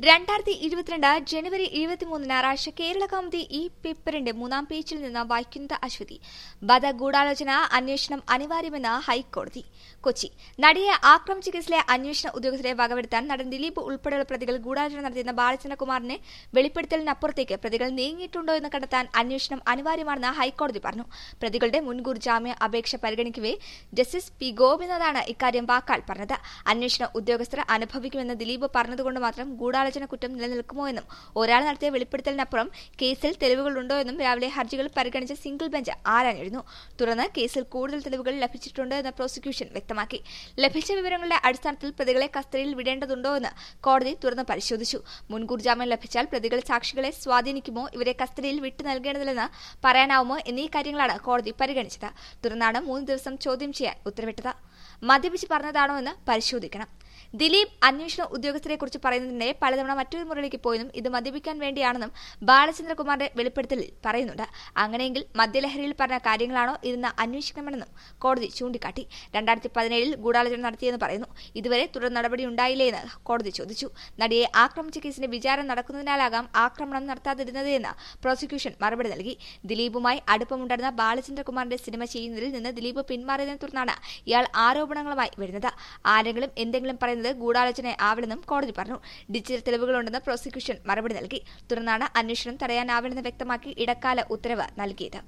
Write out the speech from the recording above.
2022 ജനുവരി 23 ഞായറാഴ്ച കേരള കൗമുദി ഈ പേപ്പറിന്റെ 3-ാം പേജിൽ നിന്ന് വായിക്കുന്നത് അശ്വതി. വധഗൂഢാലോചന അന്വേഷണം അനിവാര്യമെന്ന് ഹൈക്കോടതി. കൊച്ചി. നടിയെ ആക്രമിച്ച കേസിലെ അന്വേഷണ ഉദ്യോഗസ്ഥരെ വകവരുത്താൻ നടൻ ദിലീപ് ഉൾപ്പെടെയുള്ള പ്രതികൾ ഗൂഢാലോചന നടത്തിയെന്ന ബാലചന്ദ്രകുമാറിന്റെ വെളിപ്പെടുത്തലിനപ്പുറത്തേക്ക് പ്രതികൾ നീങ്ങിയിട്ടുണ്ടോ എന്ന് കണ്ടെത്താൻ അന്വേഷണം അനിവാര്യമാണെന്ന് ഹൈക്കോടതി പറഞ്ഞു. പ്രതികളുടെ മുൻകൂർ ജാമ്യ അപേക്ഷ പരിഗണിക്കവെ ജസ്റ്റിസ് പി ഗോപിനാഥാണ് ഇക്കാര്യം വാക്കാൽ പറഞ്ഞത്. അന്വേഷണ ഉദ്യോഗസ്ഥർ അനുഭവിക്കുമെന്ന് ദിലീപ് പറഞ്ഞതുകൊണ്ട് മാത്രം ഗൂഢാലോചന കുറ്റം നിലനിൽക്കുമോ എന്നും ഒരാൾ നടത്തിയ വെളിപ്പെടുത്തലിനപ്പുറം കേസിൽ തെളിവുകളുണ്ടോ എന്നും രാവിലെ ഹർജികൾ പരിഗണിച്ച സിംഗിൾ ബെഞ്ച് ആരാഞ്ഞിരുന്നു. തുടർന്ന് കേസിൽ കൂടുതൽ തെളിവുകൾ ലഭിച്ചിട്ടുണ്ട് എന്ന് പ്രോസിക്യൂഷൻ വ്യക്തമാക്കി. ലഭിച്ച വിവരങ്ങളുടെ അടിസ്ഥാനത്തിൽ പ്രതികളെ കസ്റ്റഡിയിൽ വിടേണ്ടതുണ്ടോ എന്ന് കോടതി തുറന്ന് പരിശോധിച്ചു. മുൻകൂർ ജാമ്യം ലഭിച്ചാൽ പ്രതികൾ സാക്ഷികളെ സ്വാധീനിക്കുമോ, ഇവരെ കസ്റ്റഡിയിൽ വിട്ടു നൽകേണ്ടതില്ലെന്ന് പറയാനാവുമോ എന്നീ കാര്യങ്ങളാണ് കോടതി പരിഗണിച്ചത്. തുടർന്നാണ് 3 ദിവസം ചോദ്യം ചെയ്യാൻ ഉത്തരവിട്ടത്. മദ്യപിച്ച് പറഞ്ഞതാണോ എന്ന് പരിശോധിക്കണം. ദിലീപ് അന്വേഷണ ഉദ്യോഗസ്ഥരെക്കുറിച്ച് പറയുന്നതിനിടെ പലതവണ മറ്റൊരു മുറിയിലേക്ക് പോയെന്നും ഇത് മദ്യപിക്കാൻ വേണ്ടിയാണെന്നും ബാലചന്ദ്രകുമാറിന്റെ വെളിപ്പെടുത്തലിൽ പറയുന്നുണ്ട്. അങ്ങനെയെങ്കിൽ മദ്യലഹരിയിൽ പറഞ്ഞ കാര്യങ്ങളാണോ ഇതെന്ന് അന്വേഷിക്കണമെന്നും കോടതി ചൂണ്ടിക്കാട്ടി. 2017 ഗൂഢാലോചന നടത്തിയെന്ന് പറയുന്നു. ഇതുവരെ തുടർ നടപടി ഉണ്ടായില്ലേ എന്ന് കോടതി ചോദിച്ചു. നടിയെ ആക്രമിച്ച കേസിന്റെ വിചാരണ നടക്കുന്നതിനാലാകാം ആക്രമണം നടത്താതിരുന്നത് എന്ന് പ്രോസിക്യൂഷൻ മറുപടി നൽകി. ദിലീപുമായി അടുപ്പമുണ്ടായിരുന്ന ബാലചന്ദ്രകുമാറിന്റെ സിനിമ ചെയ്യുന്നതിൽ നിന്ന് ദിലീപ് പിന്മാറിയതിനെ തുടർന്നാണ് ഇയാൾ ആരോപണങ്ങളുമായി വരുന്നത്. ആരെങ്കിലും എന്തെങ്കിലും പറയുന്നത് ഗൂഢാലോചന ആവില്ലെന്നും കോടതി പറഞ്ഞു. ഡിജിറ്റൽ തെളിവുകളുണ്ടെന്ന് പ്രോസിക്യൂഷൻ മറുപടി നൽകി. തുടർന്നാണ് അന്വേഷണം തടയാനാവില്ലെന്ന് വ്യക്തമാക്കി ഇടക്കാല ഉത്തരവ് നൽകിയത്.